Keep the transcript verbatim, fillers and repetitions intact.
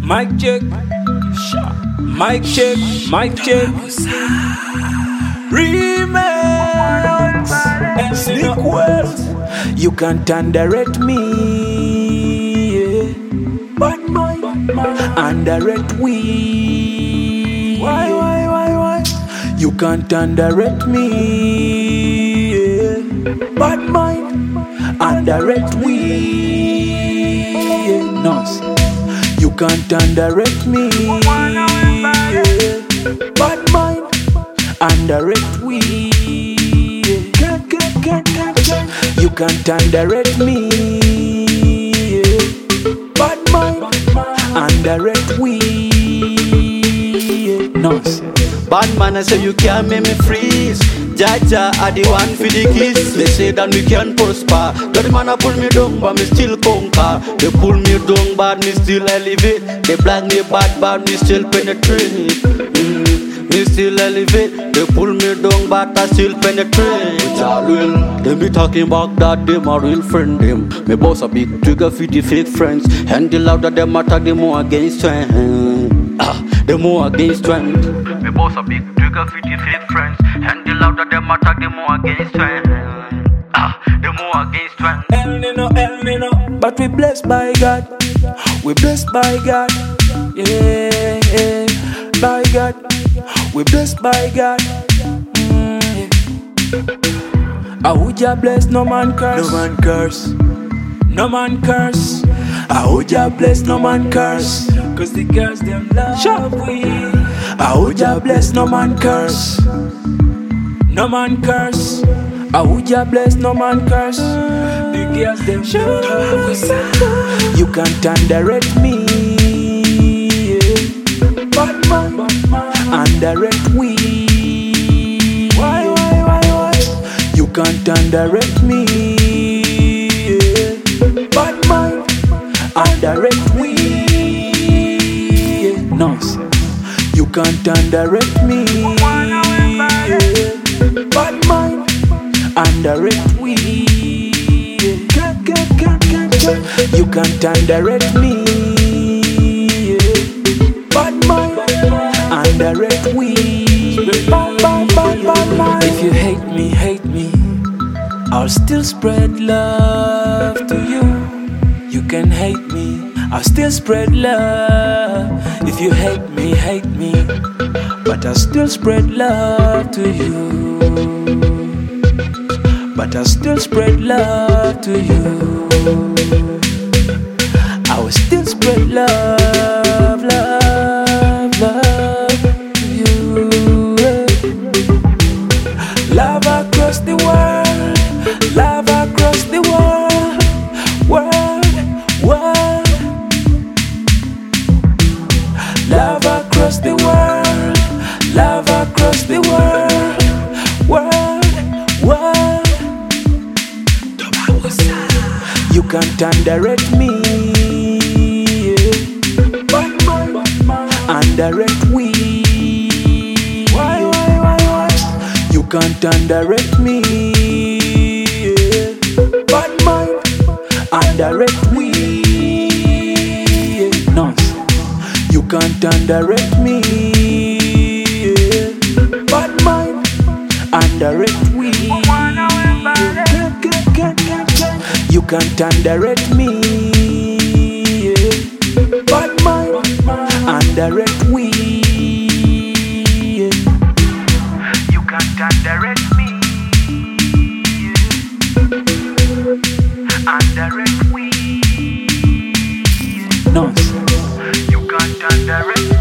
Mic check. Mic check. Mic check. Remix. And slick words. You can't underrate me. Yeah. But my underrate we. Why, why, why, why? You can't underrate me. Yeah. But mine underrate we. Yeah. No. You can't underrate me, yeah. But mine underrate we, yeah. You can't underrate me, yeah. But mine underrate we, yeah. No. Bad man, I say you can't make me freeze. Jaja, I the one for the kiss. They say that we can prosper. That man a pull me down, but me still conquer. They pull me down, but me still elevate. They black me bad, but me still penetrate. Mm, me still elevate. They pull me down, but I still penetrate. Jalil, they be talking about that, them a real friend them. Me boss a big trigger for the fake friends. And the louder them attack, the more against strength. Ah, the more against strength. Me boss a big trigger for the fake friends. And the louder them attack, the more against strength. Ah, the more against strength. El Nino, El Nino. But we blessed by God. We blessed by God. Yeah, yeah. By God. We blessed by God. Mm, yeah. Ahuja bless, no man curse. No man curse. No man curse. Ahuja bless, no man curse. Cause the girls them love Shut. we. Ahuja bless, no man curse. No man curse. Ahuja bless, no man curse. The girls them love we. You can't underrate me, yeah. But man underrate we. Why, why, why, why? You can't underrate me, yeah. But man underrate we. No, you can't underrate me, yeah. But mine underrate we, yeah. You can't underrate me, yeah. But mine underrate we. If you hate me, hate me, I'll still spread love to you. You can hate me, I'll still spread love. If you hate me, hate me, but I'll still spread love to you. But I'll still spread love to you. I will still spread love, love, love to you. Love across the world, love across the world, world, world. Love across the world, love across the world, world, world. You can't underrate me, yeah. But underrate we. Why, why, why, why? You can't underrate me, yeah. But mine underrate we. No. You can't underrate me, yeah. But mine underrate we. You can't underrate me, yeah. But mine underrate we, yeah. You can't underrate me, yeah. Underrate we. No. You can't underrate me.